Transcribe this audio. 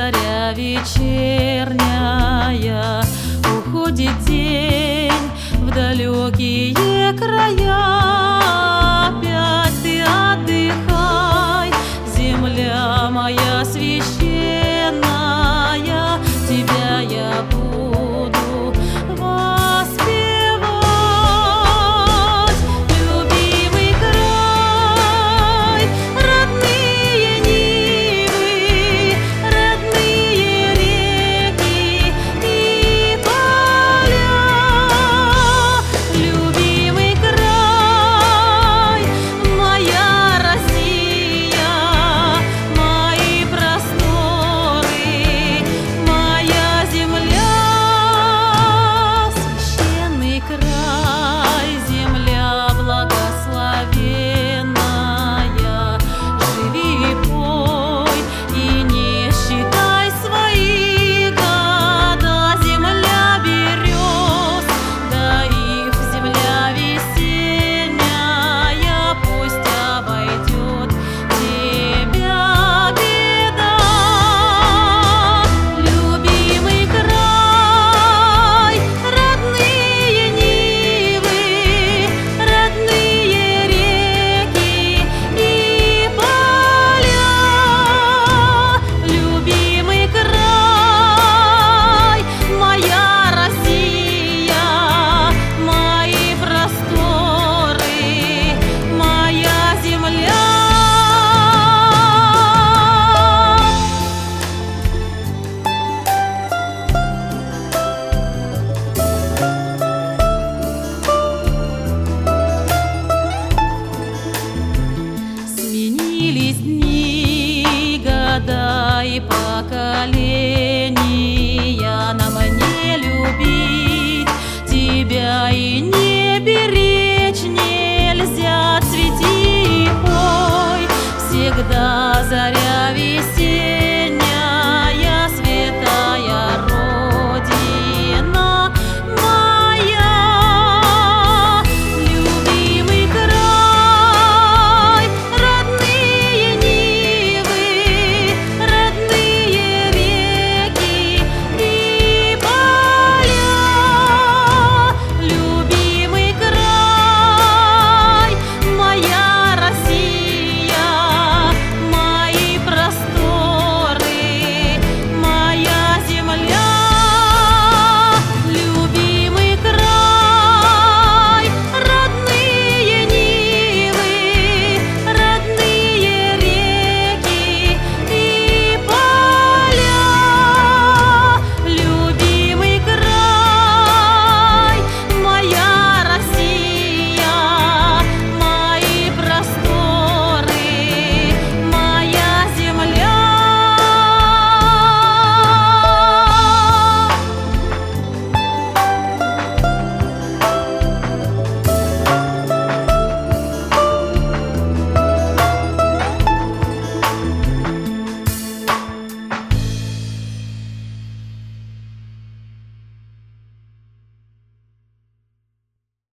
заря вечерняя, уходит день в далекие края. Опять ты отдыхай, земля моя священная, тебя я буду воспевать. Любимый край, родные Нивы, родные реки и поля. Любимый край, моя Россия, мои просторы, моя земля. Священный край, земля благословенная, живи и пой, и не считай свои года. Земля берез, да ив, земля весенняя, пусть обойдет тебя беда. Любимый край, родные Нивы, родные реки и поля. Любимый край, моя Россия, мои просторы, моя земля. Сменились дни, года и поколения, нам не любить тебя и не